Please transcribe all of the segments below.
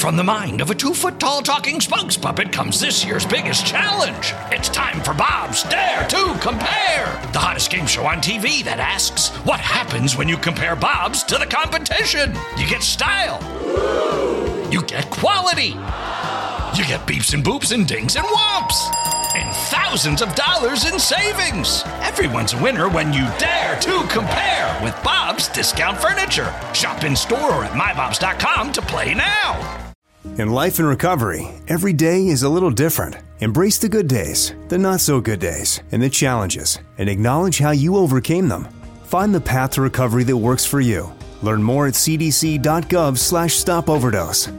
From the mind of a 2-foot-tall talking spokes puppet comes this year's biggest challenge. It's time for Bob's Dare to Compare, the hottest game show on TV that asks, what happens when you compare Bob's to the competition? You get style. You get quality. You get beeps and boops and dings and whomps. And thousands of dollars in savings. Everyone's a winner when you dare to compare with Bob's Discount Furniture. Shop in store or at mybobs.com to play now. In life and recovery, every day is a little different. Embrace the good days, the not so good days, and the challenges, and acknowledge how you overcame them. Find the path to recovery that works for you. Learn more at cdc.gov/stopoverdose.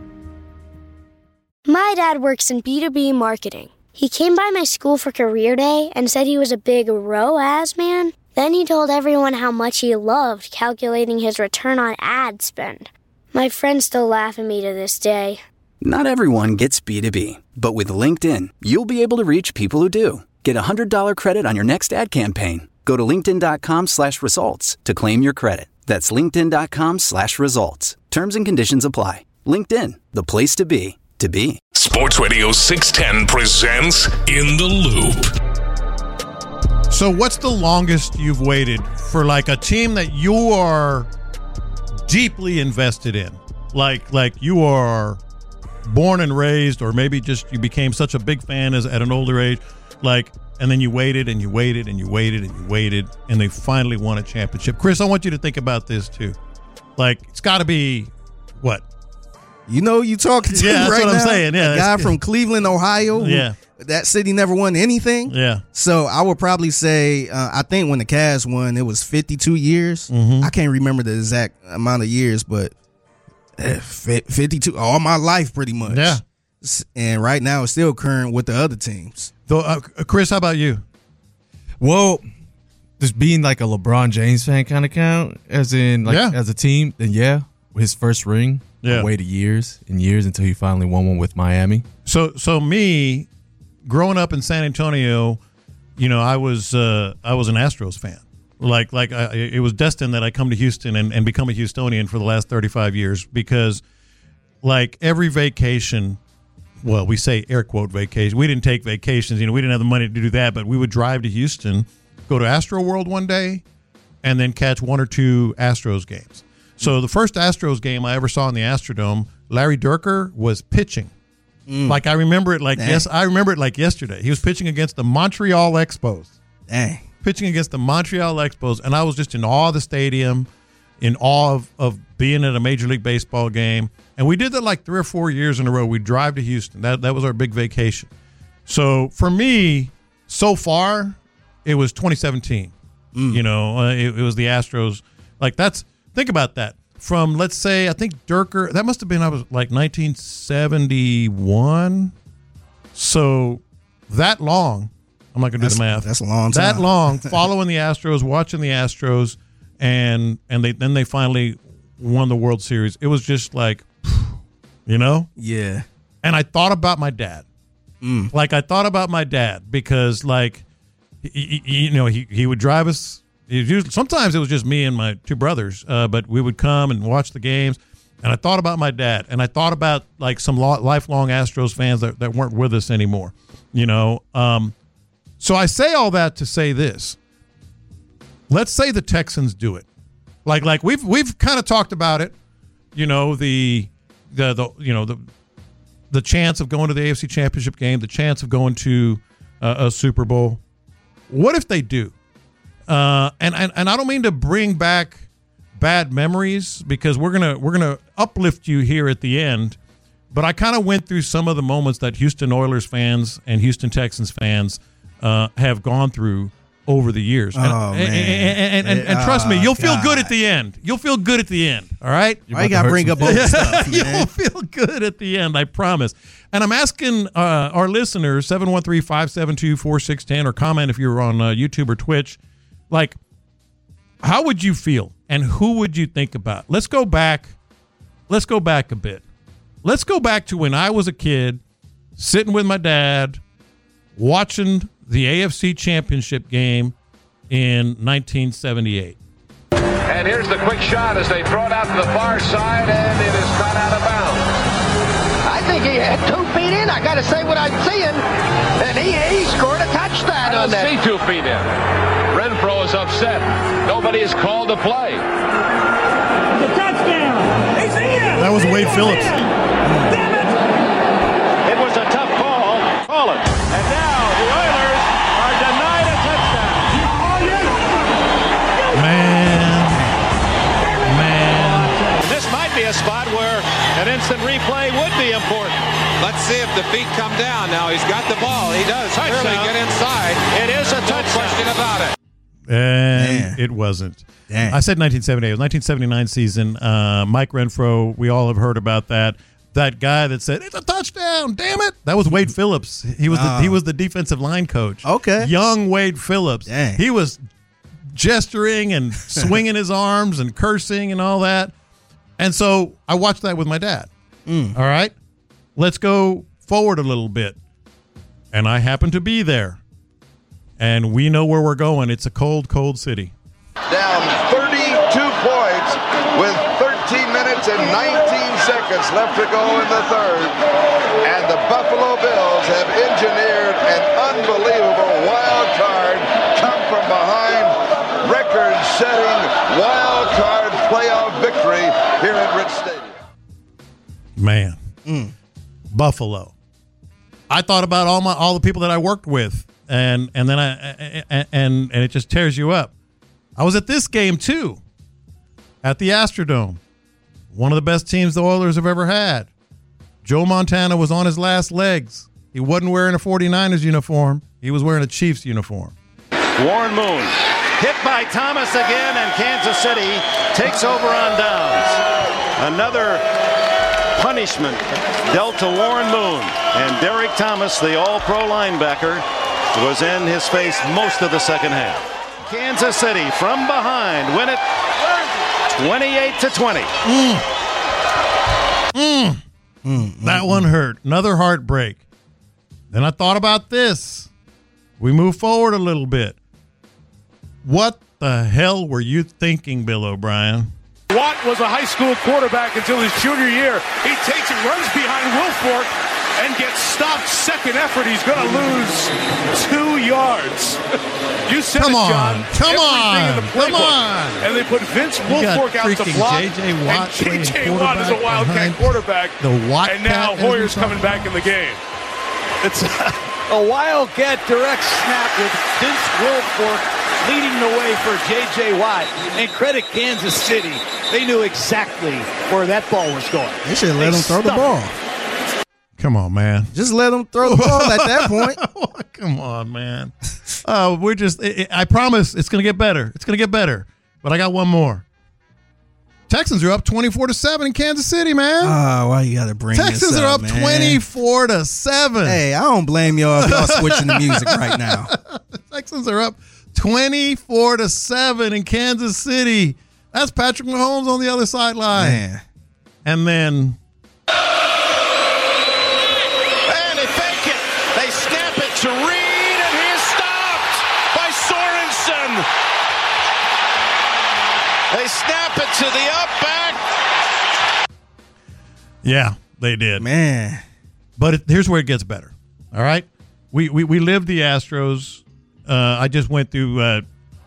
My dad works in B2B marketing. He came by my school for career day and said he was a big ROAS man. Then he told everyone how much he loved calculating his return on ad spend. My friends still laugh at me to this day. Not everyone gets B2B, but with LinkedIn, you'll be able to reach people who do. Get a $100 credit on your next ad campaign. Go to linkedin.com/results to claim your credit. That's linkedin.com/results. Terms and conditions apply. LinkedIn, the place to be, to be. Sports Radio 610 presents In the Loop. So what's the longest you've waited for, like, a team that you are deeply invested in? Like you are born and raised, or maybe just you became such a big fan at an older age, and then you waited and you waited and you waited and you waited, and they finally won a championship. Chris, I want you to think about this too. It's got to be what? You talking to that's right what now? I'm saying. Yeah, a guy from Cleveland, Ohio. Yeah, that city never won anything. Yeah. So I would probably say, I think when the Cavs won, it was 52 years. Mm-hmm. I can't remember the exact amount of years, but 52 all my life pretty much. Yeah. And right now it's still current with the other teams. So, Chris, how about you? Well, just being like a LeBron James fan kind of count, as in as a team, then his first ring. I waited years and years until he finally won one with Miami. So me, growing up in San Antonio, I was an Astros fan. It was destined that I come to Houston and become a Houstonian for the last 35 years because, every vacation, well, we say air quote vacation. We didn't take vacations. We didn't have the money to do that, but we would drive to Houston, go to Astro World one day, and then catch one or two Astros games. So the first Astros game I ever saw in the Astrodome, Larry Dierker was pitching. I remember it I remember it like yesterday. He was pitching against the Montreal Expos. Dang. Pitching against the Montreal Expos, and I was just in awe of the stadium, in awe of being at a Major League Baseball game. And we did that 3 or 4 years in a row. We'd drive to Houston. That was our big vacation. So for me, so far, it was 2017. It was the Astros. Think about that. From, let's say, I think Dierker, that must have been, 1971. So that long, I'm not going to do the math. That's a long time. That long, following the Astros, watching the Astros, and they finally won the World Series. It was just Yeah. And I thought about my dad. I thought about my dad because, he would drive us. Sometimes it was just me and my two brothers, but we would come and watch the games. And I thought about my dad, and I thought about some lifelong Astros fans that weren't with us anymore. So I say all that to say this. Let's say the Texans do it. We've kind of talked about it. The chance of going to the AFC Championship game, the chance of going to a Super Bowl. What if they do? And I don't mean to bring back bad memories because we're gonna uplift you here at the end, but I kind of went through some of the moments that Houston Oilers fans and Houston Texans fans have gone through over the years. And trust me, you'll feel good at the end. You'll feel good at the end. All right. Why you gotta bring up all this stuff, man? You'll feel good at the end. I promise. And I'm asking our listeners 713-572-4610 or comment if you're on YouTube or Twitch. How would you feel and who would you think about? Let's go back a bit. Let's go back to when I was a kid, sitting with my dad, watching the AFC Championship game in 1978. And here's the quick shot as they throw it out to the far side, and it is caught out of bounds. think he had 2 feet in. I got to say what I'm seeing. And he scored a touchdown on that. I don't see 2 feet in. Renfro is upset. Nobody is called to play. The touchdown. He's in. That was Wade Phillips. Damn it. It was a tough call. Call it. And now the Oilers are denied a touchdown. Man. This might be a spot where an instant replay would be important. Let's see if the feet come down. Now he's got the ball. He does clearly get inside. It is a touchdown. No question about it. And it wasn't. Damn. I said 1978. It was 1979 season. Mike Renfro, we all have heard about that. That guy that said, it's a touchdown, damn it. That was Wade Phillips. He was the defensive line coach. Okay. Young Wade Phillips. Dang. He was gesturing and swinging his arms and cursing and all that. And so I watched that with my dad. All right. Let's go forward a little bit. And I happen to be there. And we know where we're going. It's a cold, cold city. Down 32 points with 13 minutes and 19 seconds left to go in the third. And the Buffalo Bills have engineered an unbelievable wild card, come from behind, record-setting wild card playoff victory here at Rich Stadium. Man. Buffalo. I thought about all the people that I worked with. And then and it just tears you up. I was at this game too, at the Astrodome. One of the best teams the Oilers have ever had. Joe Montana was on his last legs. He wasn't wearing a 49ers uniform. He was wearing a Chiefs uniform. Warren Moon hit by Thomas again, and Kansas City takes over on downs. Another punishment dealt to Warren Moon, and Derek Thomas, the all-pro linebacker, was in his face most of the second half. Kansas City from behind win it 28-20. That one hurt. Another heartbreak. Then I thought about this. We move forward a little bit. What the hell were you thinking, Bill O'Brien? Watt was a high school quarterback until his junior year. He takes and runs behind Wilfork and gets stopped second effort. He's going to lose 2 yards. You said Come it, on. John. Come Everything in the on. playbook. Come on. And they put Vince You got Wilfork out to freaking block. J.J. Watt and J.J. playing Watt is a Wildcat quarterback quarterback. the Watt And now cat, as we Hoyer's call coming it. back in the game. It's a Wildcat direct snap with Vince Wilfork leading the way for J.J. Watt. And credit Kansas City. They knew exactly where that ball was going. They should have let him throw the ball. Come on, man. Just let him throw the ball at that point. Come on, man. We're just, I promise it's going to get better. It's going to get better. But I got one more. Texans are up 24-7 in Kansas City, man. Why you got to bring Texans this are up, up man? 24-7. Hey, I don't blame y'all if y'all switching the music right now. Texans are up 24-7 in Kansas City. That's Patrick Mahomes on the other sideline. Man. And then To Reed, and he is stopped by Sorensen. They snap it to the up back. yeah, they did. Man. But here's where it gets better. All right? We lived the Astros. I just went through,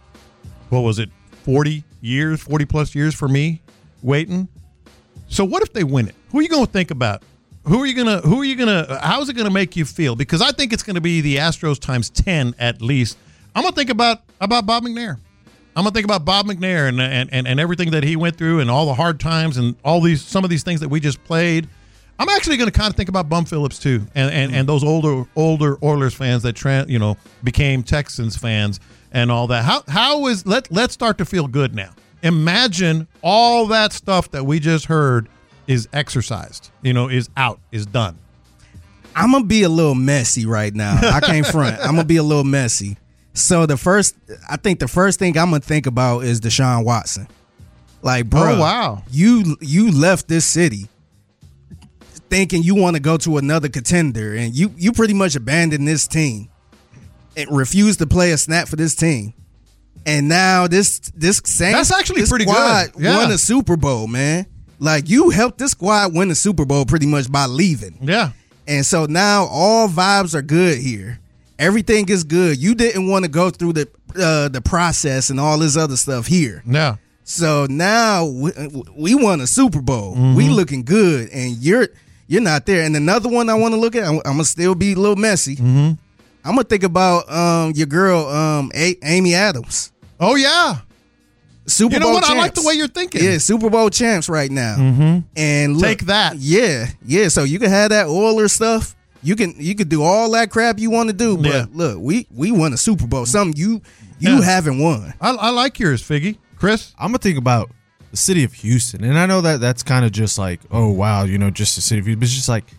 40 plus years for me waiting. So what if they win it? Who are you going to think about? How's it gonna make you feel? Because I think it's gonna be the Astros times 10 at least. I'm gonna think about Bob McNair. I'm gonna think about Bob McNair and everything that he went through and all the hard times and some of these things that we just played. I'm actually gonna kind of think about Bum Phillips too, and those older Oilers fans that became Texans fans and all that. Let's start to feel good now. Imagine all that stuff that we just heard is exercised, is out, is done. I'm going to be a little messy right now. I can't front. I'm going to be a little messy. So I think the first thing I'm going to think about is Deshaun Watson. Like, bro, oh, wow. You left this city thinking you want to go to another contender, and you pretty much abandoned this team and refused to play a snap for this team. And now this same that's actually pretty squad good. Yeah. won a Super Bowl, man. Like, you helped this squad win the Super Bowl pretty much by leaving. Yeah. And so now all vibes are good here. Everything is good. You didn't want to go through the process and all this other stuff here. Yeah. So now we won a Super Bowl. Mm-hmm. We looking good, and you're not there. And another one I want to look at, I'm gonna still be a little messy. Mm-hmm. I'm gonna think about your girl Amy Adams. Oh yeah. Super Bowl champs. I like the way you're thinking. Yeah, Super Bowl champs right now. Mm-hmm. And look, take that. Yeah. So you can have that Oilers stuff. You could do all that crap you want to do, but look, we won a Super Bowl. Something you haven't won. I like yours, Figgy. Chris? I'm gonna think about the city of Houston, and I know that that's kind of just like, oh wow, just the city of Houston. But it's just like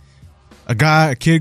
a kid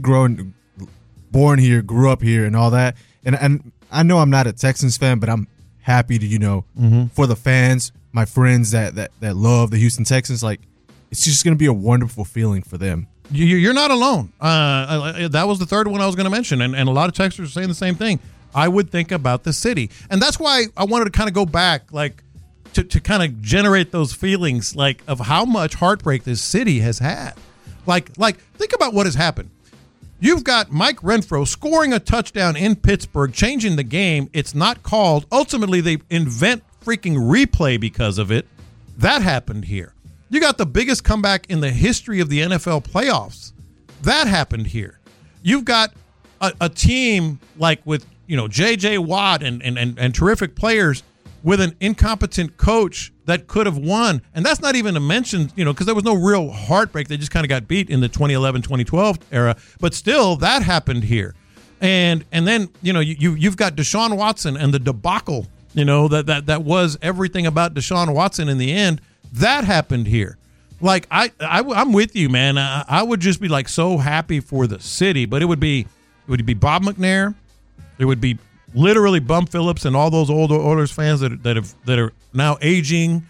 born here, grew up here, and all that. And I know I'm not a Texans fan, but I'm happy to for the fans, my friends that love the Houston Texans. Like, it's just gonna be a wonderful feeling for them. You're not alone. That was the third one I was going to mention, and a lot of texters are saying the same thing. I would think about the city, and that's why I wanted to kind of go back, like to kind of generate those feelings, like of how much heartbreak this city has had. Like think about what has happened. You've got Mike Renfro scoring a touchdown in Pittsburgh, changing the game. It's not called. Ultimately, they invent freaking replay because of it. That happened here. You got the biggest comeback in the history of the NFL playoffs. That happened here. You've got a team like with J.J. Watt and terrific players with an incompetent coach that could have won. And that's not even to mention, because there was no real heartbreak. They just kind of got beat in the 2011-2012 era. But still, that happened here. And then, you've got Deshaun Watson and the debacle, that was everything about Deshaun Watson in the end. That happened here. Like, I'm with you, man. I would just be like so happy for the city, but it would be Bob McNair. It would be literally Bum Phillips and all those older Oilers fans that are now aging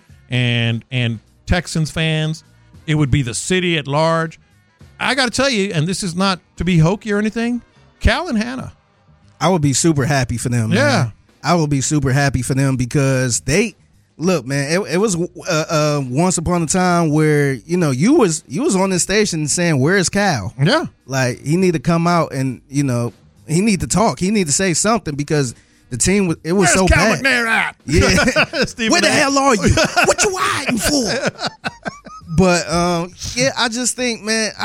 and Texans fans. It would be the city at large. I got to tell you, and this is not to be hokey or anything, Cal and Hannah. I would be super happy for them. Yeah. Man. I would be super happy for them because look, man, it was once upon a time where, you was on this station saying, where's Cal? Yeah. Like, he need to come out and, he need to talk. He need to say something because the team was where's so Cal bad. McNair at? Yeah. Where the hell are you? What you hiding for? But I just think, man,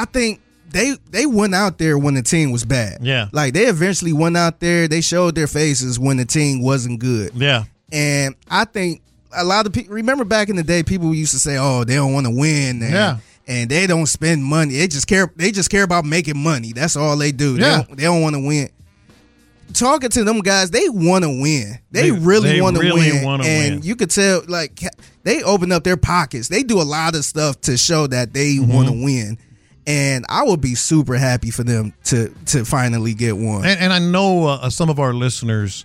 they went out there when the team was bad. Yeah. Like, they eventually went out there. They showed their faces when the team wasn't good. Yeah. And I think a lot of people, remember back in the day, people used to say, oh, they don't want to win. And they don't spend money. They just care about making money. That's all they do. Yeah. They don't want to win. Talking to them guys, they want to win. They really want to win. And you could tell, like, they open up their pockets. They do a lot of stuff to show that they want to win. And I would be super happy for them to finally get one. And I know some of our listeners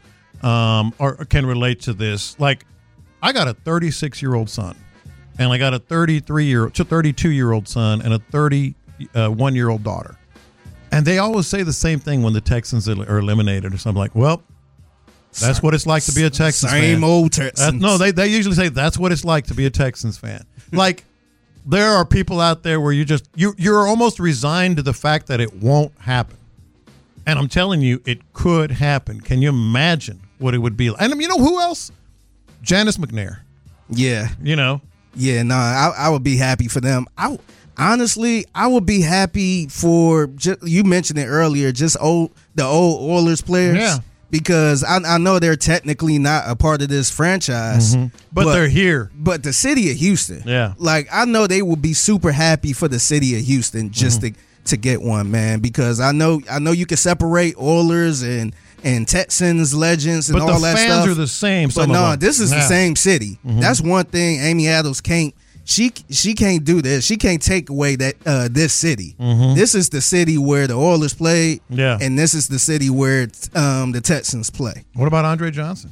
can relate to this. Like, I got a 36-year-old son, and I got a 32-year-old son, and a 31-year-old daughter. And they always say the same thing when the Texans are eliminated or something. Like, well, that's what it's like to be a Texans fan. Same old Texans. No, they usually say that's what it's like to be a Texans fan. Like, there are people out there where you're almost resigned to the fact that it won't happen. And I'm telling you, it could happen. Can you imagine what it would be like? And you know who else? Janice McNair. Yeah. Yeah, no, I would be happy for them. Honestly, I would be happy for, you mentioned it earlier, just the old Oilers players. Yeah. Because I know they're technically not a part of this franchise. Mm-hmm. But they're here. But the city of Houston. Yeah. Like, I know they would be super happy for the city of Houston just to get one, man. Because I know you can separate Oilers and Texans legends and all that stuff. But the fans are the same. But no, this is the same city. Mm-hmm. That's one thing Amy Adams can't. She can't do this. She can't take away that this city. Mm-hmm. This is the city where the Oilers played. Yeah. And this is the city where the Texans play. What about Andre Johnson?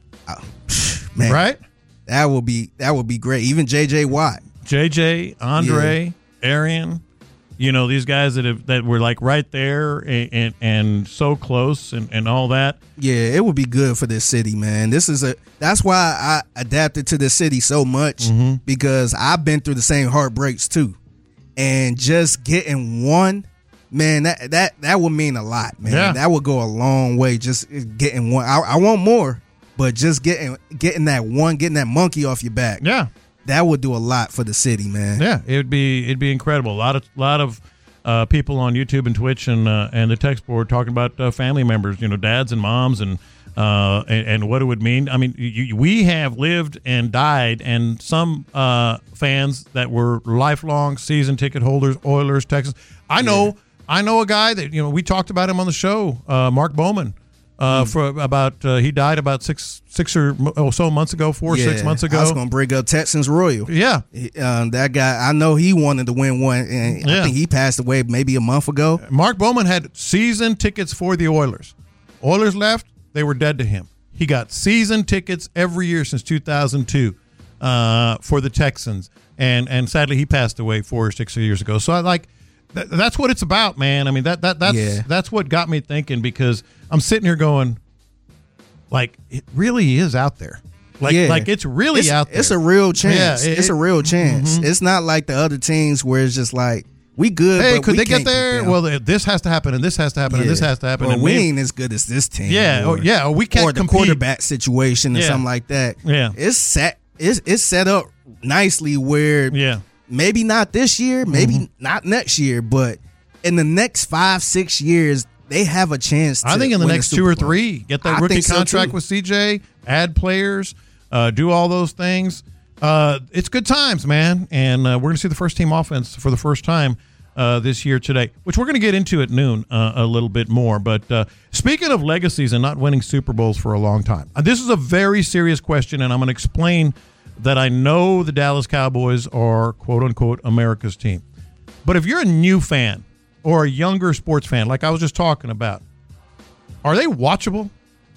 Man, right? That would be great. Even J.J. Watt. J.J., Andre, Arian. these guys that were like right there and so close and all that. Yeah, it would be good for this city, man. That's why I adapted to this city so much, because I've been through the same heartbreaks too. And just getting one, man, that would mean a lot, man. Yeah. That would go a long way, just getting one. I want more, but just getting that one, getting that monkey off your back. Yeah. That would do a lot for the city, man. Yeah, it'd be incredible. A lot of people on YouTube and Twitch and the text board talking about family members, dads and moms and what it would mean. I mean, we have lived and died, and some fans that were lifelong season ticket holders, Oilers, Texans. I know a guy that we talked about him on the show, Mark Bowman. He died about 6 or so months ago, 6 months ago. I was going to bring up Texans Royal. Yeah. That guy, I know he wanted to win one, and I think he passed away maybe a month ago. Mark Bowman had season tickets for the Oilers. Oilers left, they were dead to him. He got season tickets every year since 2002 for the Texans, and sadly he passed away 4 or 6 years ago. So that's what it's about, man. I mean, that's what got me thinking, because I'm sitting here going, like, it really is out there. Like it's really out there. It's a real chance. Yeah, it's a real chance. Mm-hmm. It's not like the other teams where it's just like, we good, hey, but could we they get there? Well, this has to happen, and this has to happen, and this has to happen. Well, and we ain't as good as this team. Yeah, we can't or the compete. Quarterback situation or something like that. Yeah, it's set up nicely where maybe not this year, maybe not next year, but in the next 5-6 years, they have a chance to I think in the next 2 or 3, get that rookie contract so with CJ, add players, do all those things. It's good times, man. And we're going to see the first team offense for the first time this year today, which we're going to get into at noon a little bit more. But speaking of legacies and not winning Super Bowls for a long time, this is a very serious question, and I'm going to explain that I know the Dallas Cowboys are, quote-unquote, America's team. But if you're a new fan or a younger sports fan, like I was just talking about, are they watchable?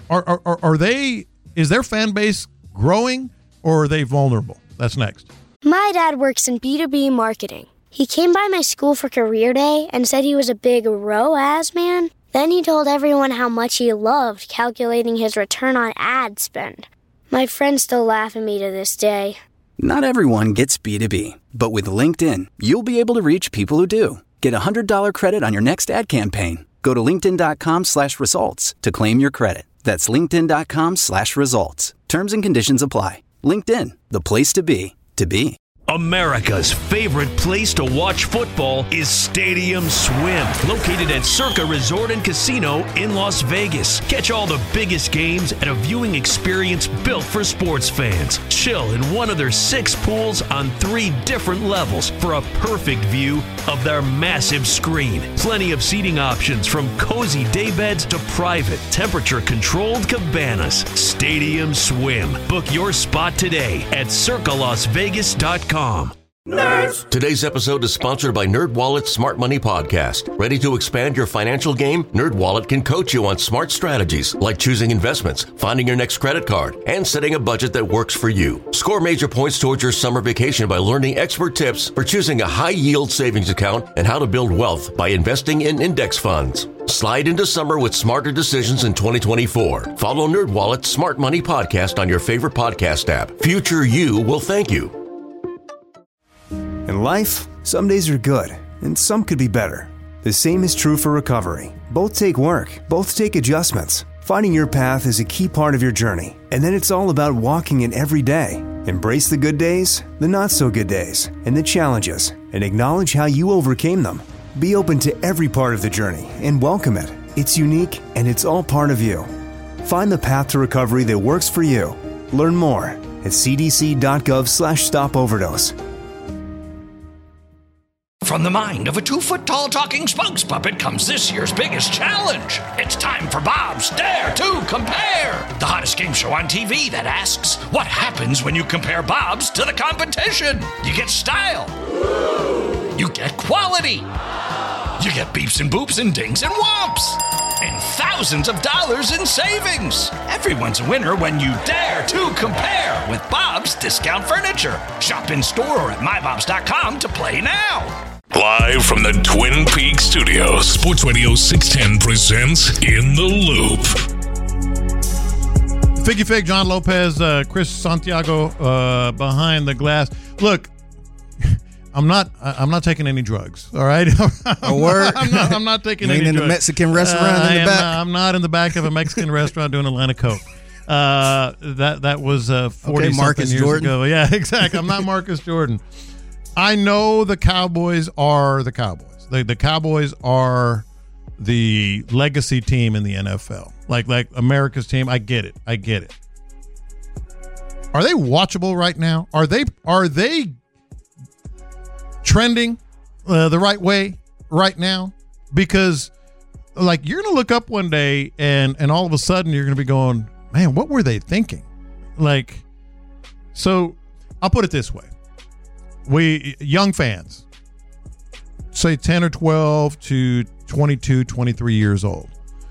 Are they? Is their fan base growing, or are they vulnerable? That's next. My dad works in B2B marketing. He came by my school for career day and said he was a big ROAS man. Then he told everyone how much he loved calculating his return on ad spend. My friends still laugh at me to this day. Not everyone gets B2B, but with LinkedIn, you'll be able to reach people who do. Get $100 credit on your next ad campaign. Go to linkedin.com/results to claim your credit. That's linkedin.com/results. Terms and conditions apply. LinkedIn, the place to be, to be. America's favorite place to watch football is Stadium Swim, located at Circa Resort and Casino in Las Vegas. Catch all the biggest games at a viewing experience built for sports fans. Chill in one of their 6 pools on 3 different levels for a perfect view of their massive screen. Plenty of seating options, from cozy daybeds to private, temperature-controlled cabanas. Stadium Swim. Book your spot today at circalasvegas.com. Nerds! Today's episode is sponsored by NerdWallet's Smart Money Podcast. Ready to expand your financial game? NerdWallet can coach you on smart strategies like choosing investments, finding your next credit card, and setting a budget that works for you. Score major points towards your summer vacation by learning expert tips for choosing a high-yield savings account and how to build wealth by investing in index funds. Slide into summer with smarter decisions in 2024. Follow NerdWallet's Smart Money Podcast on your favorite podcast app. Future you will thank you. In life, some days are good, and some could be better. The same is true for recovery. Both take work, both take adjustments. Finding your path is a key part of your journey, and then it's all about walking it every day. Embrace the good days, the not-so-good days, and the challenges, and acknowledge how you overcame them. Be open to every part of the journey and welcome it. It's unique, and it's all part of you. Find the path to recovery that works for you. Learn more at cdc.gov/stopoverdose. From the mind of a 2-foot-tall talking spokes puppet comes this year's biggest challenge. It's time for Bob's Dare to Compare, the hottest game show on TV that asks, what happens when you compare Bob's to the competition? You get style. You get quality. You get beeps and boops and dings and whomps. And thousands of dollars in savings. Everyone's a winner when you dare to compare with Bob's Discount Furniture. Shop in store or at mybobs.com to play now. Live from the Twin Peaks studios, Sports Radio 610 presents In the Loop. Figgy Fig, John Lopez, Chris Santiago behind the glass. Look, I'm not taking any drugs. All right, a word. I'm not taking any drugs. In the Mexican restaurant in the back. I'm not in the back of a Mexican restaurant doing Atlanta Coke. That was 40 something years ago. Yeah, exactly. I'm not Marcus Jordan. I know the Cowboys are the Cowboys. The Cowboys are the legacy team in the NFL, like America's team. I get it. Are they watchable right now? Are they trending the right way right now? Because like you're gonna look up one day and all of a sudden you're gonna be going, man, what were they thinking? Like, so I'll put it this way. We young fans, say 10 or 12 to 22, 23 years old.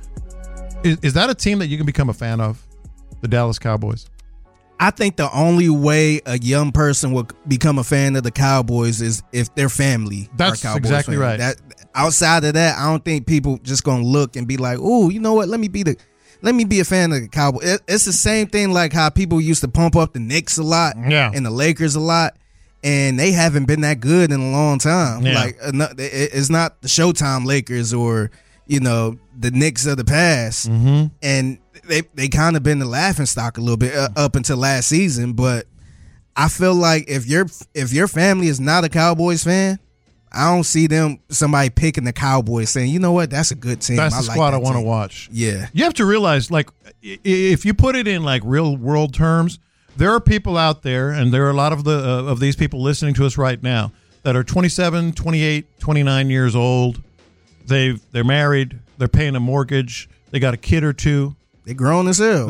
Is that a team that you can become a fan of, the Dallas Cowboys? I think the only way a young person will become a fan of the Cowboys is if their family That's are Cowboys exactly fans. right. Outside of that, I don't think people just gonna look and be like, "Oh, you know what? Let me be a fan of the Cowboys." It's the same thing like how people used to pump up the Knicks a lot, and the Lakers a lot. And they haven't been that good in a long time. Yeah. Like it's not the Showtime Lakers or the Knicks of the past. Mm-hmm. And they kind of been the laughingstock a little bit up until last season. But I feel like if your family is not a Cowboys fan, I don't see somebody picking the Cowboys saying, you know what, that's a good team. That's the squad I want to watch. Yeah, you have to realize, like, if you put it in like real world terms. There are people out there, and there are a lot of these people listening to us right now that are 27, 28, 29 years old. They're married. They're paying a mortgage. They got a kid or two. They're grown as hell.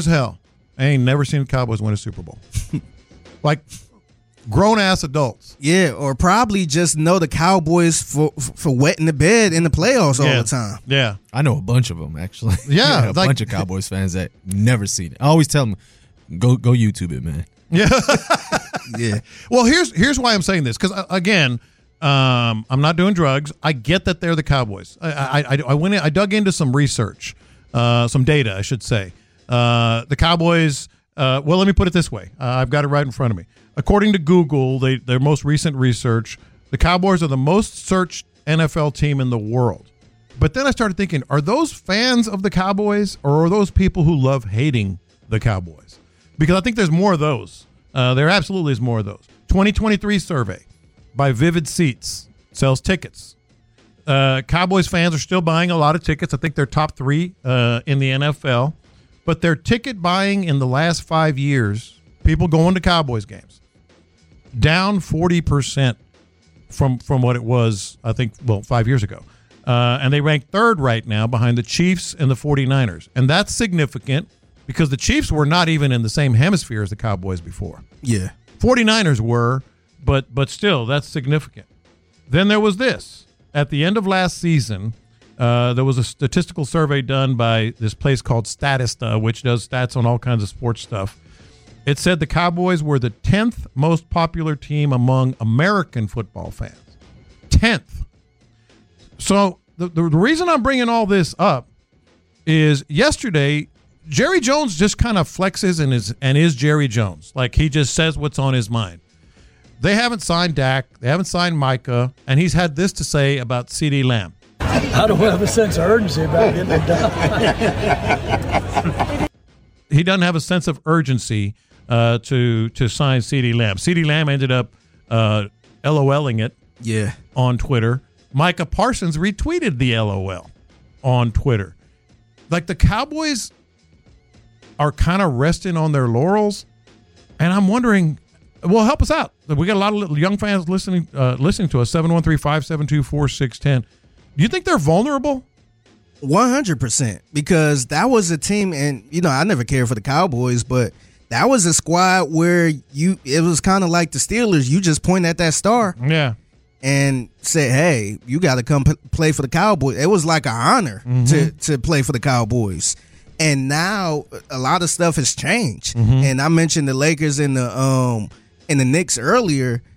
I ain't never seen the Cowboys win a Super Bowl. Like grown-ass adults. Yeah, or probably just know the Cowboys for wetting the bed in the playoffs all the time. Yeah. I know a bunch of them, actually. Yeah. A bunch of Cowboys fans that never seen it. I always tell them, Go YouTube it, man. Yeah. Yeah. Well, here's why I'm saying this, because again, I'm not doing drugs. I get that they're the Cowboys. I went in, I dug into some research, some data, I should say. The Cowboys. Well, let me put it this way. I've got it right in front of me. According to Google, their most recent research, the Cowboys are the most searched NFL team in the world. But then I started thinking, are those fans of the Cowboys, or are those people who love hating the Cowboys? Because I think there's more of those. There absolutely is more of those. 2023 survey by Vivid Seats sells tickets. Cowboys fans are still buying a lot of tickets. I think they're top 3 in the NFL. But their ticket buying in the last 5 years, people going to Cowboys games, down 40% from what it was, I think, 5 years ago. And they rank 3rd right now behind the Chiefs and the 49ers. And that's significant, because the Chiefs were not even in the same hemisphere as the Cowboys before. Yeah. 49ers were, but still, that's significant. Then there was this. At the end of last season, there was a statistical survey done by this place called Statista, which does stats on all kinds of sports stuff. It said the Cowboys were the 10th most popular team among American football fans. 10th. So the reason I'm bringing all this up is yesterday, Jerry Jones just kind of flexes and is Jerry Jones. Like, he just says what's on his mind. They haven't signed Dak. They haven't signed Micah. And he's had this to say about CeeDee Lamb. I don't have a sense of urgency about getting it done. He doesn't have a sense of urgency to sign CeeDee Lamb. CeeDee Lamb ended up LOLing it on Twitter. Micah Parsons retweeted the LOL on Twitter. Like, the Cowboys are kind of resting on their laurels, and I'm wondering, well, help us out. We got a lot of young fans listening to us, 713-572-4610. Do you think they're vulnerable? 100%, because that was a team, and I never cared for the Cowboys, but that was a squad where it was kind of like the Steelers. You just point at that star, and say, "Hey, you got to come play for the Cowboys." It was like an honor to play for the Cowboys. And now a lot of stuff has changed. And I mentioned the Lakers and the Knicks earlier.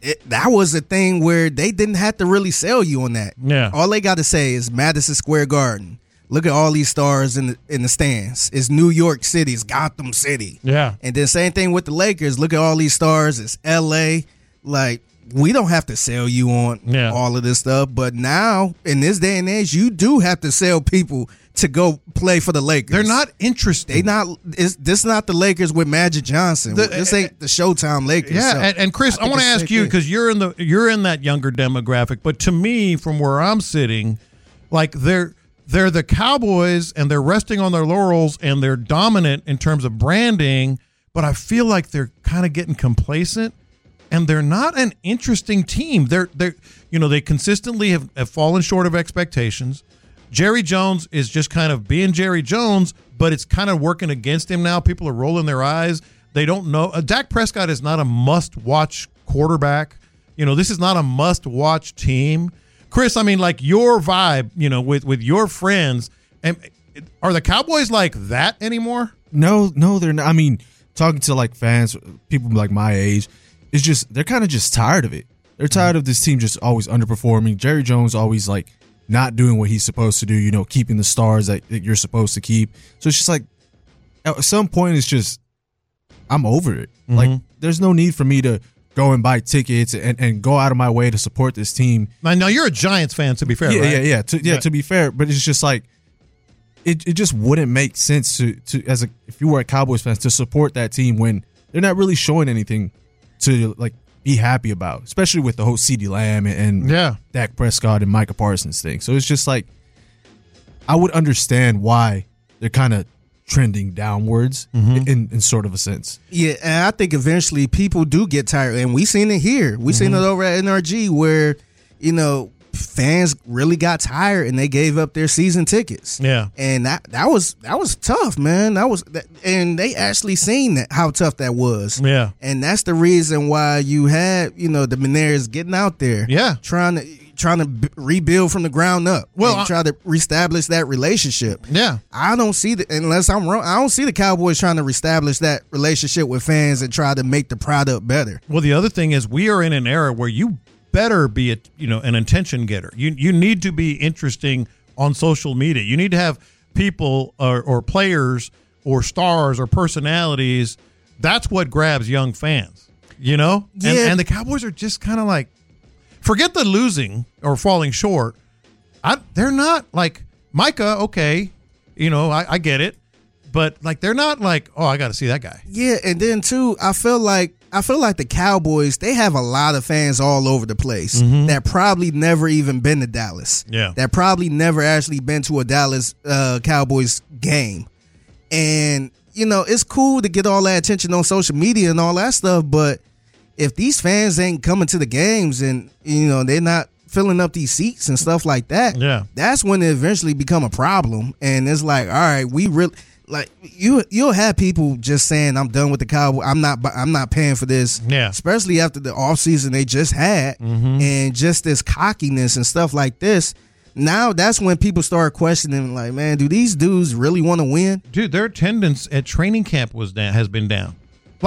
that was a thing where they didn't have to really sell you on that. Yeah. All they got to say is Madison Square Garden. Look at all these stars in the stands. It's New York City. It's Gotham City. Yeah. And then same thing with the Lakers. Look at all these stars. It's L.A. Like, we don't have to sell you on all of this stuff. But now, in this day and age, you do have to sell people to go play for the Lakers. They're not interested. This is not the Lakers with Magic Johnson. This ain't the Showtime Lakers. Yeah, so and Chris, I want to ask you, because you're in that younger demographic. But to me, from where I'm sitting, like they're the Cowboys and they're resting on their laurels and they're dominant in terms of branding. But I feel like they're kind of getting complacent. And they're not an interesting team. They consistently have fallen short of expectations. Jerry Jones is just kind of being Jerry Jones, but it's kind of working against him now. People are rolling their eyes. They don't know. Dak Prescott is not a must-watch quarterback. This is not a must-watch team. Chris, I mean, like your vibe, with your friends, are the Cowboys like that anymore? No, they're not. I mean, talking to like fans, people like my age, it's just they're kind of just tired of it. They're tired of this team just always underperforming. Jerry Jones always like not doing what he's supposed to do, keeping the stars that you're supposed to keep. So it's just like at some point it's just I'm over it. Mm-hmm. Like there's no need for me to go and buy tickets and go out of my way to support this team. Now you're a Giants fan, to be fair, right? Yeah. To be fair, but it's just like it just wouldn't make sense to if you were a Cowboys fan to support that team when they're not really showing anything to like be happy about, especially with the whole CeeDee Lamb and Dak Prescott and Micah Parsons thing. So it's just like I would understand why they're kind of trending downwards in sort of a sense. Yeah, and I think eventually people do get tired, and we seen it here. We seen it over at NRG where fans really got tired and they gave up their season tickets. Yeah, and that was tough, man. And they actually seen how tough that was. Yeah, and that's the reason why you had the Meniere's getting out there. Yeah, trying to rebuild from the ground up. Well, try to reestablish that relationship. Yeah, I don't see unless I'm wrong. I don't see the Cowboys trying to reestablish that relationship with fans and try to make the product better. Well, the other thing is we are in an era where you better be an attention getter. You need to be interesting on social media. You need to have people or players or stars or personalities. That's what grabs young fans. Yeah. And the Cowboys are just kind of like, forget the losing or falling short. They're not like Micah. Okay, I get it, but like they're not like, oh, I got to see that guy. Yeah, and then too, I feel like the Cowboys, they have a lot of fans all over the place that probably never even been to Dallas. Yeah. That probably never actually been to a Dallas Cowboys game. And, it's cool to get all that attention on social media and all that stuff, but if these fans ain't coming to the games and, they're not filling up these seats and stuff like that, that's when it eventually become a problem. And it's like, all right, we really... Like you'll have people just saying, I'm done with the Cowboys. I'm not paying for this. Yeah. Especially after the offseason they just had and just this cockiness and stuff like this. Now that's when people start questioning, like, man, do these dudes really want to win? Dude, their attendance at training camp has been down.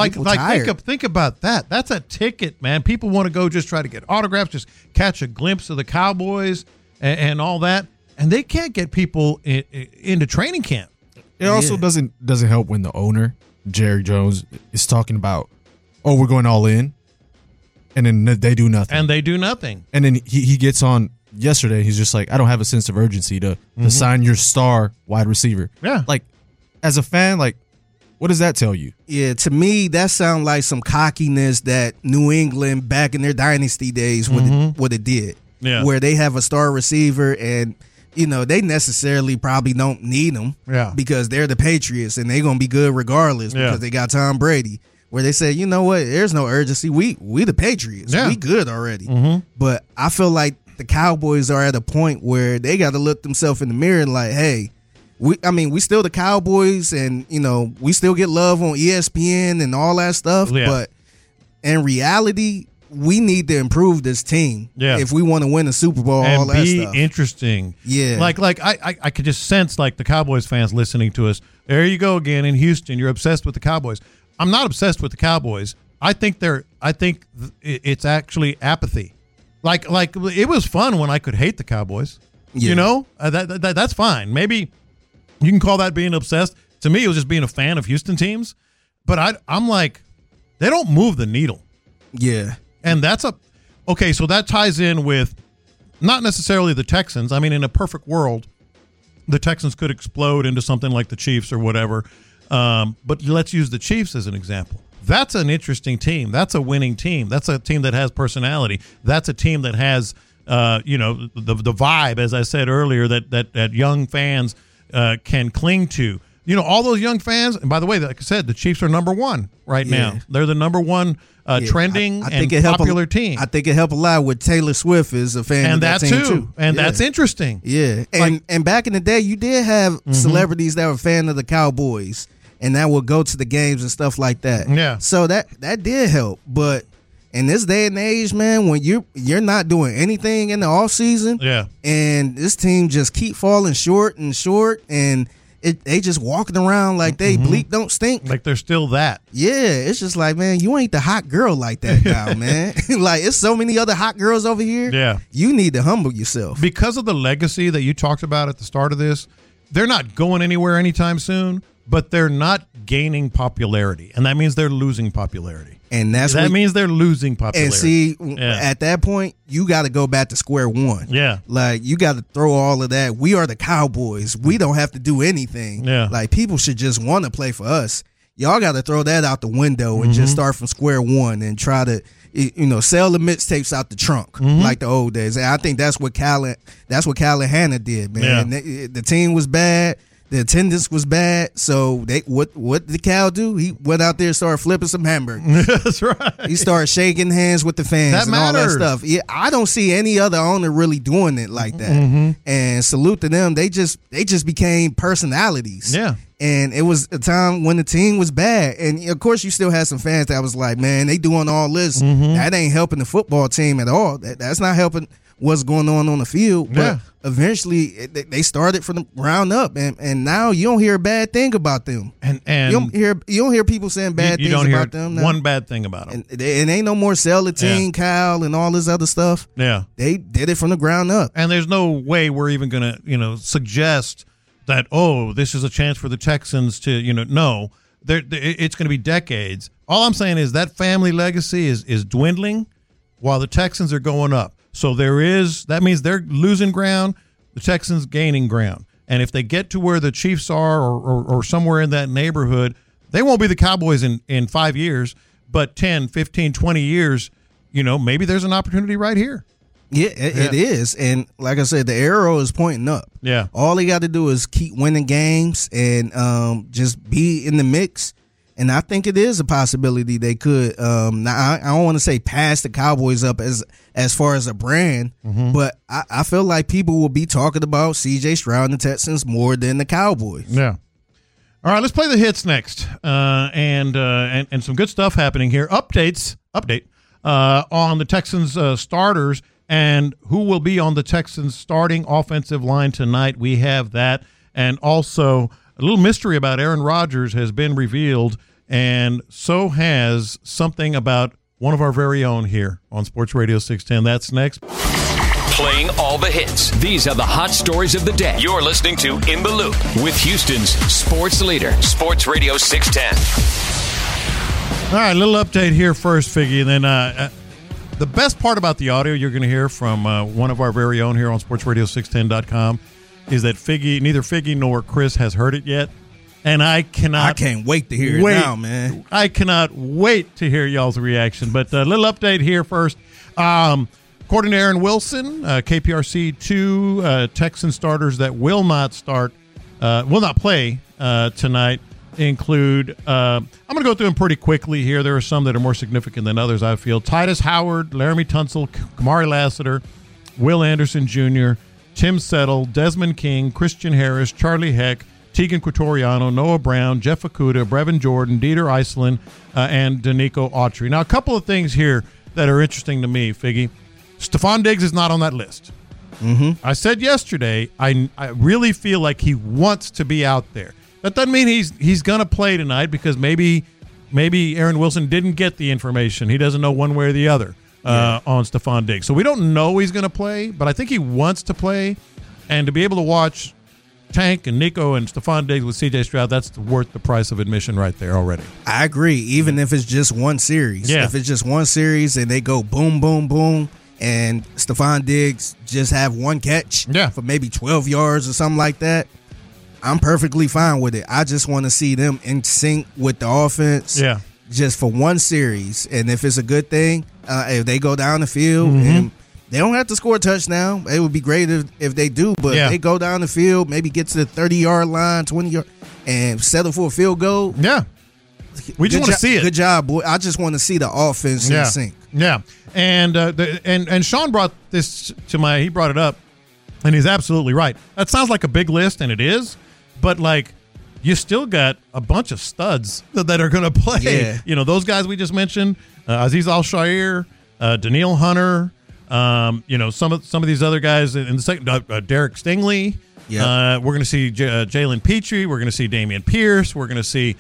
Think about that. That's a ticket, man. People want to go just try to get autographs, just catch a glimpse of the Cowboys and all that, and they can't get people into training camp. It also doesn't help when the owner, Jerry Jones, is talking about, oh, we're going all in, and then they do nothing. And then he gets on yesterday. He's just like, I don't have a sense of urgency to sign your star wide receiver. Yeah. Like, as a fan, like, what does that tell you? Yeah, to me, that sounds like some cockiness that New England back in their dynasty days what it did. Yeah. Where they have a star receiver and they necessarily probably don't need them because they're the Patriots and they're going to be good regardless because they got Tom Brady. Where they say, you know what, there's no urgency. We the Patriots. We good already. But I feel like the Cowboys are at a point where they got to look themselves in the mirror and like, hey, we still the Cowboys and, we still get love on ESPN and all that stuff. Yeah. But in reality, we need to improve this team if we want to win the Super Bowl, and all that be stuff. Interesting. Yeah. Like I could just sense like the Cowboys fans listening to us. There you go again in Houston. You're obsessed with the Cowboys. I'm not obsessed with the Cowboys. I think it's actually apathy. Like it was fun when I could hate the Cowboys. Yeah. You know, that's fine. Maybe you can call that being obsessed. To me, it was just being a fan of Houston teams. But I'm like, they don't move the needle. Yeah. And okay, so that ties in with not necessarily the Texans. I mean, in a perfect world, the Texans could explode into something like the Chiefs or whatever. But let's use the Chiefs as an example. That's an interesting team. That's a winning team. That's a team that has personality. That's a team that has, the vibe, as I said earlier, that young fans can cling to. You know, all those young fans, and by the way, like I said, the Chiefs are number one right now. They're the number one trending and popular team. I think it helped a lot with Taylor Swift is a fan of that team too. And that's interesting. Yeah. And back in the day, you did have celebrities that were a fan of the Cowboys and that would go to the games and stuff like that. Yeah. So that did help. But in this day and age, man, when you're not doing anything in the offseason, and this team just keep falling short and they just walking around like they bleak don't stink. Like they're still that. Yeah, it's just like, man, you ain't the hot girl like that now, man. Like, it's so many other hot girls over here. Yeah. You need to humble yourself. Because of the legacy that you talked about at the start of this, they're not going anywhere anytime soon, but they're not gaining popularity. And that means they're losing popularity. And that means they're losing popularity. And see, at that point, you got to go back to square one. Yeah. Like, you got to throw all of that. We are the Cowboys. We don't have to do anything. Yeah. Like, people should just want to play for us. Y'all got to throw that out the window and just start from square one and try to, sell the mixtapes out the trunk like the old days. And I think that's what Callahan did, man. Yeah. The team was bad. The attendance was bad, so what did Cal do? He went out there and started flipping some hamburgers. That's right. He started shaking hands with the fans all that stuff. Yeah, I don't see any other owner really doing it like that. And salute to them. They just became personalities. Yeah. And it was a time when the team was bad. And, of course, you still had some fans that was like, man, they doing all this. That ain't helping the football team at all. That's not helping what's going on the field. But eventually they started from the ground up, and now you don't hear a bad thing about them. And you don't hear people saying bad things about them. Now. One bad thing about them. And ain't no more Celatine, Cal, and all this other stuff. Yeah, they did it from the ground up. And there's no way we're even gonna suggest that this is a chance for the Texans to no. It's going to be decades. All I'm saying is that family legacy is dwindling while the Texans are going up. So that means they're losing ground, the Texans gaining ground. And if they get to where the Chiefs are or somewhere in that neighborhood, they won't be the Cowboys in 5 years, but 10, 15, 20 years, maybe there's an opportunity right here. Yeah, it is. And like I said, the arrow is pointing up. Yeah. All they got to do is keep winning games and just be in the mix. And I think it is a possibility they could. Now, I don't want to say pass the Cowboys up as far as a brand, but I feel like people will be talking about C.J. Stroud and the Texans more than the Cowboys. Yeah. All right, let's play the hits next, and some good stuff happening here. Update on the Texans starters and who will be on the Texans starting offensive line tonight. We have that, and also a little mystery about Aaron Rodgers has been revealed, and so has something about one of our very own here on Sports Radio 610. That's next. Playing all the hits. These are the hot stories of the day. You're listening to In the Loop with Houston's sports leader, Sports Radio 610. All right, a little update here first, Figgy, and then the best part about the audio you're going to hear from one of our very own here on sportsradio610.com is that neither Figgy nor Chris has heard it yet. And I can't wait to hear it now, man. I cannot wait to hear y'all's reaction. But a little update here first. According to Aaron Wilson, KPRC, 2 Texan starters that will not play tonight include, I'm going to go through them pretty quickly here. There are some that are more significant than others, I feel. Titus Howard, Laramie Tunsil, Kamari Lassiter, Will Anderson Jr., Tim Settle, Desmond King, Christian Harris, Charlie Heck, Tegan Quatoriano, Noah Brown, Jeff Okudah, Brevin Jordan, Dieter Iceland, and Danico Autry. Now, a couple of things here that are interesting to me, Figgy. Stephon Diggs is not on that list. I said yesterday, I really feel like he wants to be out there. That doesn't mean he's going to play tonight because maybe maybe Aaron Wilson didn't get the information. He doesn't know one way or the other on Stephon Diggs. So we don't know he's going to play, but I think he wants to play. And to be able to watch Tank and Nico and Stephon Diggs with C.J. Stroud, that's worth the price of admission right there already. I agree, even if it's just one series. Yeah. If it's just one series and they go boom, boom, boom, and Stephon Diggs just have one catch for maybe 12 yards or something like that, I'm perfectly fine with it. I just want to see them in sync with the offense just for one series. And if it's a good thing, if they go down the field and they don't have to score a touchdown. It would be great if they do, but they go down the field, maybe get to the 30-yard line, 20-yard, and settle for a field goal. Yeah. We just want to see it. Good job, boy. I just want to see the offense in sync. Yeah. And Sean brought this to he brought it up, and he's absolutely right. That sounds like a big list, and it is, but like you still got a bunch of studs that are going to play. Yeah. You know, those guys we just mentioned, Azeez Al-Shaair, Danielle Hunter, you know, some of these other guys in the second, Derek Stingley. We're going to see Jalen Petrie. We're going to see Dameon Pierce. We're going to see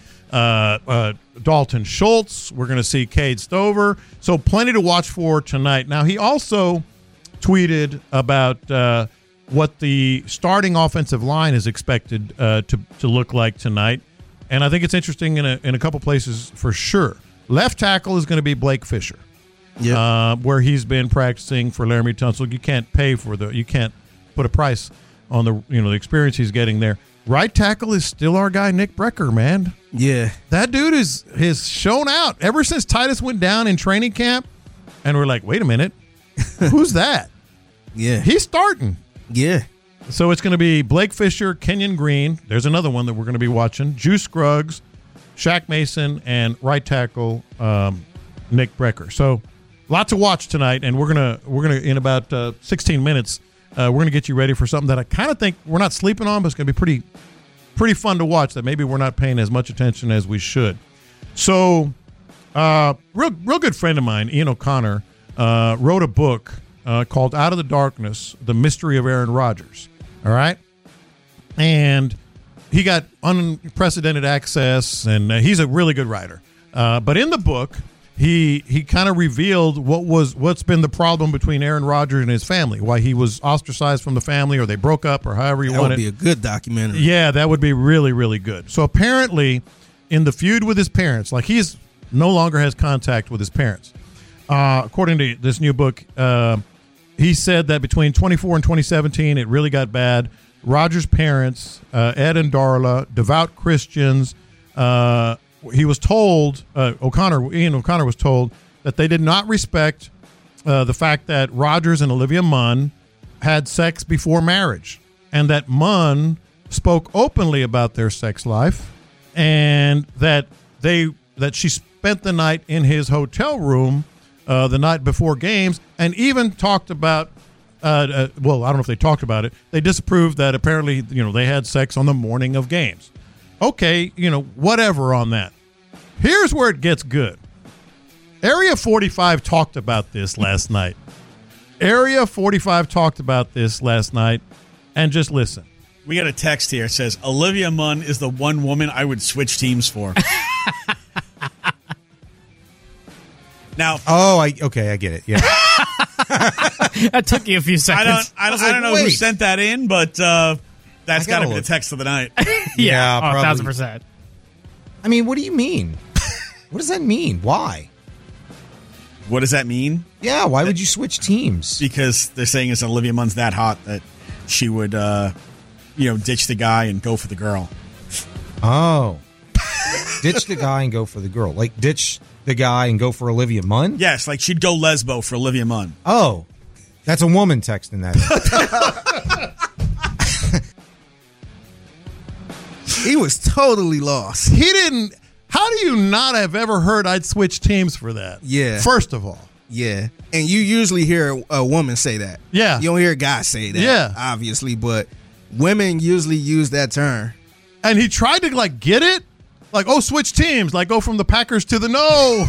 Dalton Schultz. We're going to see Cade Stover. So plenty to watch for tonight. Now, he also tweeted about what the starting offensive line is expected to look like tonight. And I think it's interesting in a couple places for sure. Left tackle is going to be Blake Fisher. Where he's been practicing for Laramie Tunsil. You can't you can't put a price on the experience he's getting there. Right tackle is still our guy Nick Brecker, man. Yeah, that dude has shown out ever since Titus went down in training camp, and we're like, wait a minute, who's that? Yeah, he's starting. Yeah, so it's going to be Blake Fisher, Kenyon Green. There's another one that we're going to be watching. Juice Scruggs, Shaq Mason, and right tackle Nick Brecker. So. Lot to watch tonight, and we're gonna in about 16 minutes, we're gonna get you ready for something that I kind of think we're not sleeping on, but it's gonna be pretty fun to watch. That maybe we're not paying as much attention as we should. So, real good friend of mine, Ian O'Connor, wrote a book called "Out of the Darkness: The Mystery of Aaron Rodgers." All right, and he got unprecedented access, and he's a really good writer. But in the book. He kind of revealed what's been the problem between Aaron Rodgers and his family, why he was ostracized from the family, or they broke up, or however you want it. That would be a good documentary. Yeah, that would be really, really good. So apparently, in the feud with his parents, like he's no longer has contact with his parents. According to this new book, he said that between 2014 and 2017, it really got bad. Rodgers' parents, Ed and Darla, devout Christians. He was told, Ian O'Connor was told that they did not respect the fact that Rodgers and Olivia Munn had sex before marriage, and that Munn spoke openly about their sex life, and that she spent the night in his hotel room the night before games, and even talked about. Well, I don't know if they talked about it. They disapproved that apparently, they had sex on the morning of games. Okay, whatever on that. Here's where it gets good. Area 45 talked about this last night. Area 45 talked about this last night, and just listen. We got a text here. It says, Olivia Munn is the one woman I would switch teams for. Now, I get it. Yeah. That took you a few seconds. I don't know who sent that in, but that's got to be the text of the night. Yeah, probably. 1,000%. I mean, what do you mean? What does that mean? Why? What does that mean? Yeah, why would you switch teams? Because they're saying it's Olivia Munn's that hot that she would, ditch the guy and go for the girl. Oh. Ditch the guy and go for the girl. Like, ditch the guy and go for Olivia Munn? Yes, like she'd go lesbo for Olivia Munn. Oh. That's a woman texting that. He was totally lost. He didn't. How do you not have ever heard I'd switch teams for that? Yeah. First of all. Yeah. And you usually hear a woman say that. Yeah. You don't hear a guy say that. Yeah. Obviously, but women usually use that term. And he tried to get it. Switch teams. Go from the Packers to the no.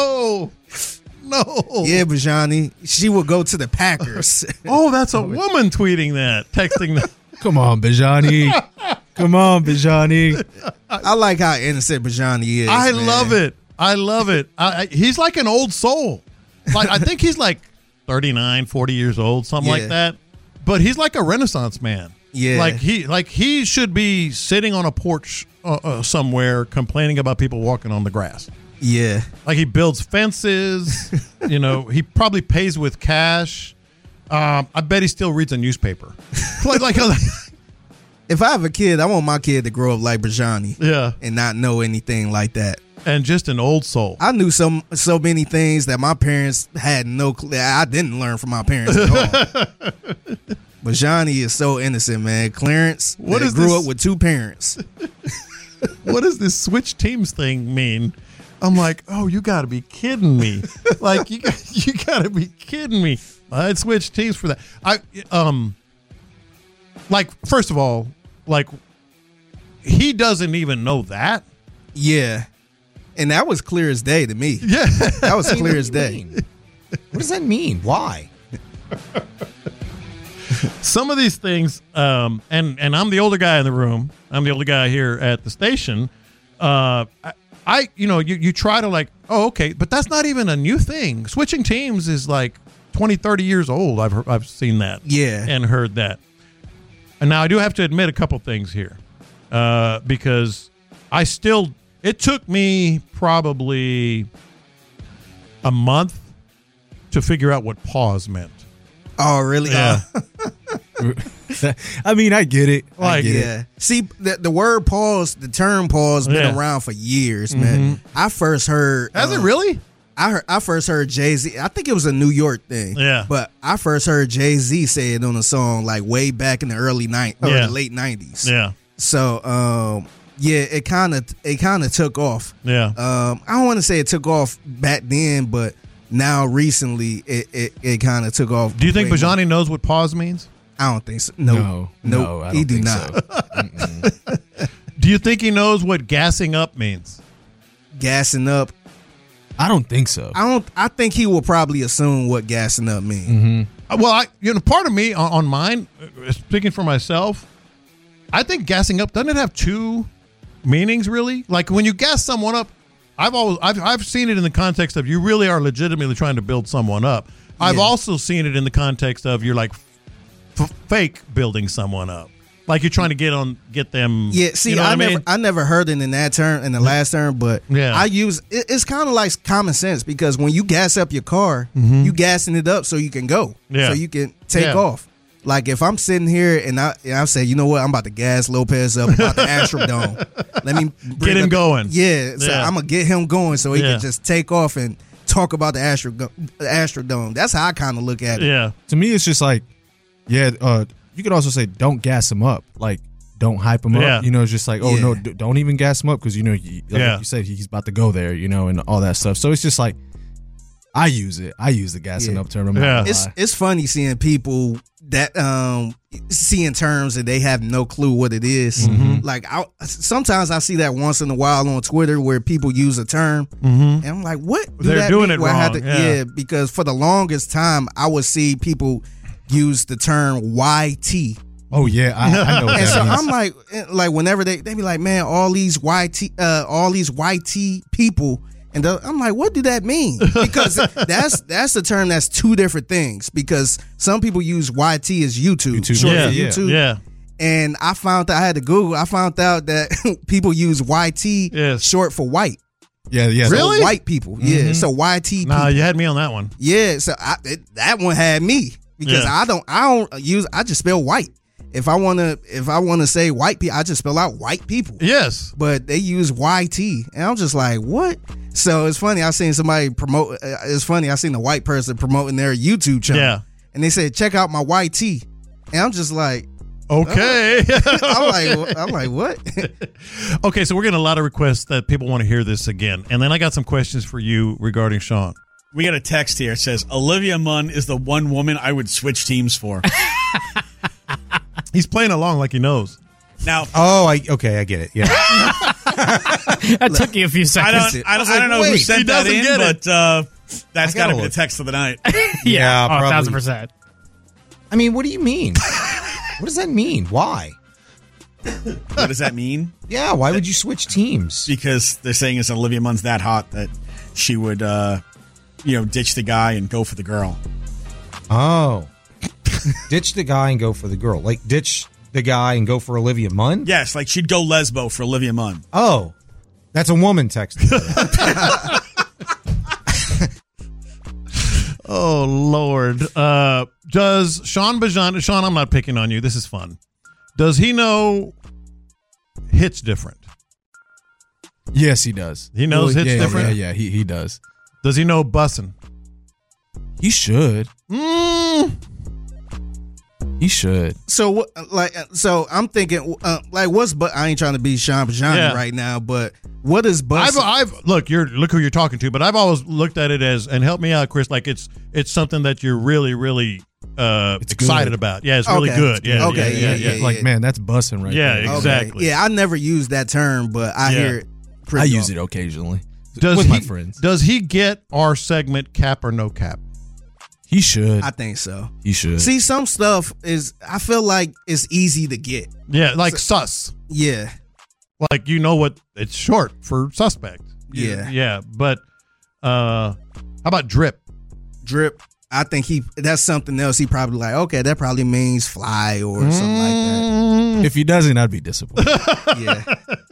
Yeah, Bajani. She will go to the Packers. Oh, that's a woman tweeting that, texting that. Come on, Bajani. Come on, Bajani. I like how innocent Bajani is. I love it. I love it. He's like an old soul. Like I think he's like 39, 40 years old, something like that. But he's like a Renaissance man. Yeah. Like he should be sitting on a porch somewhere complaining about people walking on the grass. Yeah. Like he builds fences. He probably pays with cash. I bet he still reads a newspaper. like if I have a kid, I want my kid to grow up like Bajani. Yeah. And not know anything like that. And just an old soul. I knew so many things that my parents had no clue. I didn't learn from my parents at all. But Johnny is so innocent, man. Clarence grew up with two parents. What does this switch teams thing mean? I'm like, oh, you got to be kidding me! Like you got to be kidding me! I'd switch teams for that. First of all, he doesn't even know that. Yeah. And that was clear as day to me. Yeah. That was clear as day. What does that mean? Why? Some of these things, and I'm the older guy in the room. I'm the older guy here at the station. You try to oh, okay, but that's not even a new thing. Switching teams is like 20, 30 years old. I've seen that. Yeah. And heard that. And now I do have to admit a couple things here, because it took me probably a month to figure out what pause meant. Oh, really? Yeah. I mean, I get it. I get it. See, the word pause, the term pause, been around for years, man. I first heard. Has it really? I first heard Jay-Z. I think it was a New York thing. Yeah. But I first heard Jay-Z say it on a song way back in the early the late 90s. Yeah. So, it kind of took off. Yeah. I don't want to say it took off back then, but now recently it kind of took off. Do you think Bajani knows what pause means? I don't think so. No, he do not. So. Do you think he knows what gassing up means? Gassing up? I don't think so. I think he will probably assume what gassing up means. Mm-hmm. Well, part of me on mine, speaking for myself, I think gassing up, doesn't it have two meanings really? Like when you gas someone up, I've seen it in the context of you really are legitimately trying to build someone up. I've also seen it in the context of you're fake building someone up, like you're trying to get them. Yeah, see, I never heard it in that term, in the last term, but I use it's kind of like common sense, because when you gas up your car, you gassing it up so you can go, so you can take off. Like if I'm sitting here and I say, you know what, I'm about to gas Lopez up about the Astrodome. Let me get him going. Yeah, so I'm gonna get him going so he can just take off and talk about the Astrodome. That's how I kind of look at it. Yeah, to me, it's just you could also say don't gas him up, don't hype him up. It's just no, don't even gas him up, because like you said, he's about to go there, and all that stuff. So it's just I use the gassing up term. It's funny seeing people that seeing terms and they have no clue what it is. Mm-hmm. Sometimes I see that once in a while on Twitter where people use a term, and I'm like, what? They're doing it wrong. Because for the longest time I would see people use the term YT. Oh yeah, I know what and that so means. I'm like whenever they be like, man, all these YT people. And I'm like, what do that mean? Because that's the term that's two different things. Because some people use YT as YouTube. Short for YouTube. Yeah. And I had to Google. I found out that people use YT short for white. Yeah. So really? White people. Mm-hmm. Yeah. So YT people. Nah, you had me on that one. Yeah. So that one had me. Because I just spell white. If I want to say white people, I just spell out white people. Yes. But they use YT. And I'm just like, what? So it's funny. I seen somebody promote. It's funny. I seen a white person promoting their YouTube channel. Yeah. And they said, check out my YT. And I'm just like, okay. I'm like, what? Okay. So we're getting a lot of requests that people want to hear this again. And then I got some questions for you regarding Sean. We got a text here. It says, Olivia Munn is the one woman I would switch teams for. He's playing along like he knows. Now, I get it. Yeah, that took you a few seconds. I don't know who sent that in, but that's got to be the text of the night. Yeah, 1,000%. I mean, what do you mean? What does that mean? Why? What does that mean? Yeah, why would you switch teams? Because they're saying is Olivia Munn's that hot that she would, ditch the guy and go for the girl. Oh. Ditch the guy and go for the girl. Like, ditch the guy and go for Olivia Munn? Yes, like she'd go lesbo for Olivia Munn. Oh. That's a woman texting. Oh, Lord. Does Sean Bajan... Sean, I'm not picking on you. This is fun. Does he know Hit's different? Yes, he does. He knows Hit's different? Yeah, he does. Does he know bussin'? He should. He should. So, I'm thinking, what's... But I ain't trying to be Sean Bajan right now, but what is bussin'? Look who you're talking to, but I've always looked at it as, and help me out, Chris, like it's something that you're really, really excited about. Yeah, it's really good. Yeah, yeah. Like, man, that's bussin' right there. Yeah, exactly. Okay. Yeah, I never use that term, but I hear it. I use it occasionally with my friends. Does he get our segment cap or no cap? He should. I think so. He should. See, some stuff I feel like it's easy to get. Yeah, like sus. Yeah. Like, what, it's short for suspect. Yeah. Yeah, but how about drip? Drip. I think that's something else. He probably like, okay, that probably means fly or something like that. If he doesn't, I'd be disappointed. Yeah.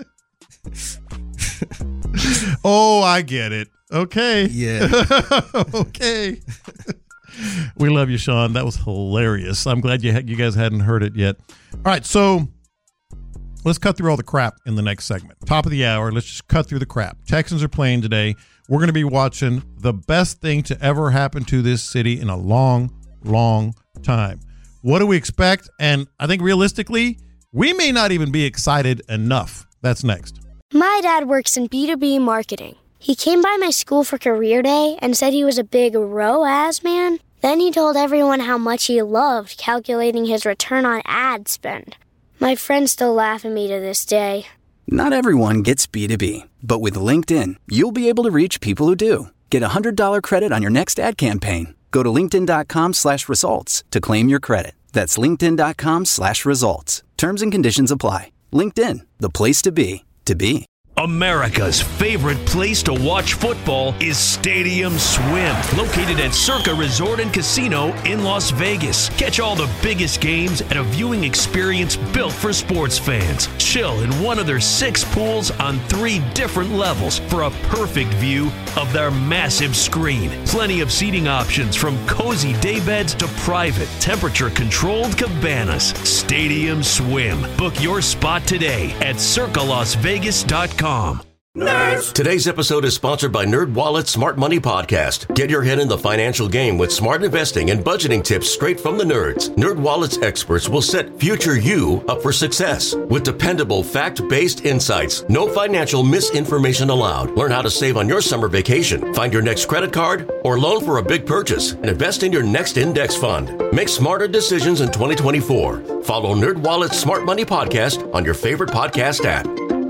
Oh, I get it. Okay. Yeah. Okay. We love you, Sean. That was hilarious. I'm glad you guys hadn't heard it yet. All right, so let's cut through all the crap in the next segment. Top of the hour, let's just cut through the crap. Texans are playing today. We're going to be watching the best thing to ever happen to this city in a long, long time. What do we expect? And I think realistically, we may not even be excited enough. That's next. My dad works in B2B marketing. He came by my school for career day and said he was a big ROAS man. Then he told everyone how much he loved calculating his return on ad spend. My friends still laugh at me to this day. Not everyone gets B2B, but with LinkedIn, you'll be able to reach people who do. Get a $100 credit on your next ad campaign. Go to linkedin.com/results to claim your credit. That's linkedin.com/results. Terms and conditions apply. LinkedIn, the place to be, to be. America's favorite place to watch football is Stadium Swim, located at Circa Resort and Casino in Las Vegas. Catch all the biggest games at a viewing experience built for sports fans. Chill in one of their 6 pools on 3 different levels for a perfect view of their massive screen. Plenty of seating options from cozy daybeds to private, temperature-controlled cabanas. Stadium Swim. Book your spot today at circalasvegas.com. Nerds. Today's episode is sponsored by NerdWallet's Smart Money Podcast. Get your head in the financial game with smart investing and budgeting tips straight from the nerds. NerdWallet's experts will set future you up for success with dependable, fact-based insights. No financial misinformation allowed. Learn how to save on your summer vacation, find your next credit card, or loan for a big purchase, and invest in your next index fund. Make smarter decisions in 2024. Follow NerdWallet's Smart Money Podcast on your favorite podcast app.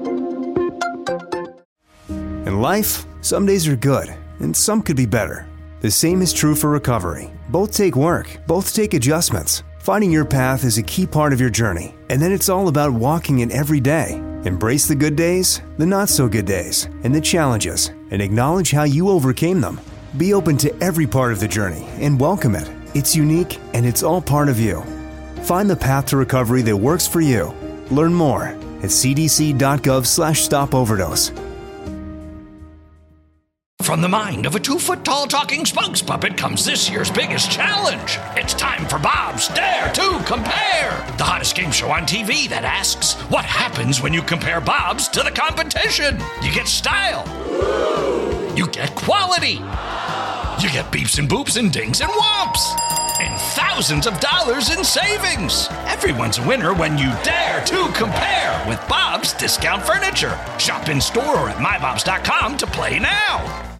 In life, some days are good, and some could be better. The same is true for recovery. Both take work, both take adjustments. Finding your path is a key part of your journey, and then it's all about walking it every day. Embrace the good days, the not-so-good days, and the challenges, and acknowledge how you overcame them. Be open to every part of the journey and welcome it. It's unique, and it's all part of you. Find the path to recovery that works for you. Learn more at cdc.gov/stopoverdose. From the mind of a 2-foot-tall talking spokes puppet comes this year's biggest challenge. It's time for Bob's Dare to Compare, the hottest game show on TV that asks, what happens when you compare Bob's to the competition? You get style. You get quality. You get beeps and boops and dings and whomps. And thousands of dollars in savings. Everyone's a winner when you dare to compare with Bob's Discount Furniture. Shop in store or at mybobs.com to play now.